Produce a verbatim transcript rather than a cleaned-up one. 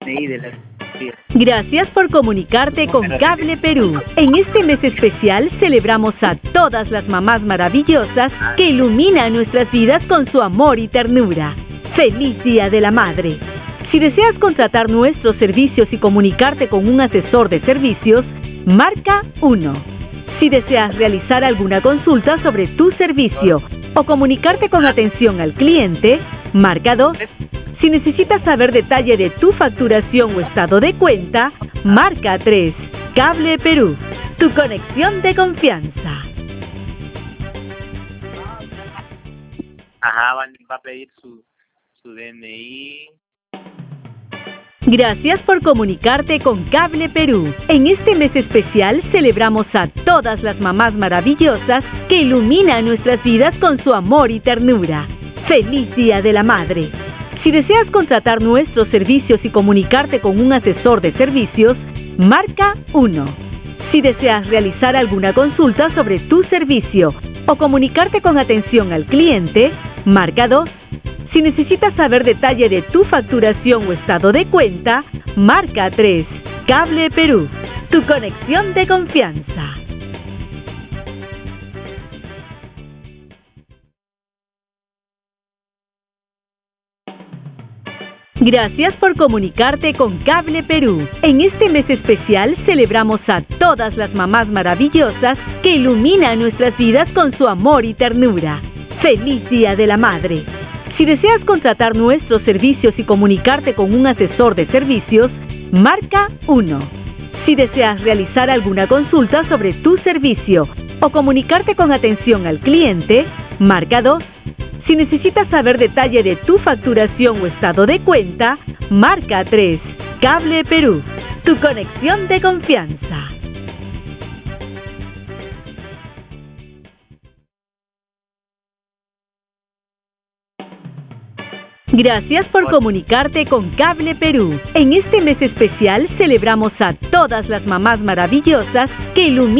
de la... Gracias por comunicarte con Cable Perú. En este mes especial celebramos a todas las mamás maravillosas que iluminan nuestras vidas con su amor y ternura. ¡Feliz Día de la Madre! Si deseas contratar nuestros servicios y comunicarte con un asesor de servicios, marca uno. Si deseas realizar alguna consulta sobre tu servicio o comunicarte con atención al cliente, marca dos. Si necesitas saber detalle de tu facturación o estado de cuenta, marca tres. Cable Perú, tu conexión de confianza. Ajá, va a pedir su, su D N I. Gracias por comunicarte con Cable Perú. En este mes especial celebramos a todas las mamás maravillosas que iluminan nuestras vidas con su amor y ternura. ¡Feliz Día de la Madre! Si deseas contratar nuestros servicios y comunicarte con un asesor de servicios, marca uno. Si deseas realizar alguna consulta sobre tu servicio o comunicarte con atención al cliente, marca dos. Si necesitas saber detalle de tu facturación o estado de cuenta, marca tres. Cable Perú, tu conexión de confianza. Gracias por comunicarte con Cable Perú. En este mes especial celebramos a todas las mamás maravillosas que iluminan nuestras vidas con su amor y ternura. ¡Feliz Día de la Madre! Si deseas contratar nuestros servicios y comunicarte con un asesor de servicios, marca uno. Si deseas realizar alguna consulta sobre tu servicio o comunicarte con atención al cliente, marca dos. Si necesitas saber detalle de tu facturación o estado de cuenta, marca tres. Cable Perú, tu conexión de confianza. Gracias por comunicarte con Cable Perú. En este mes especial celebramos a todas las mamás maravillosas que iluminan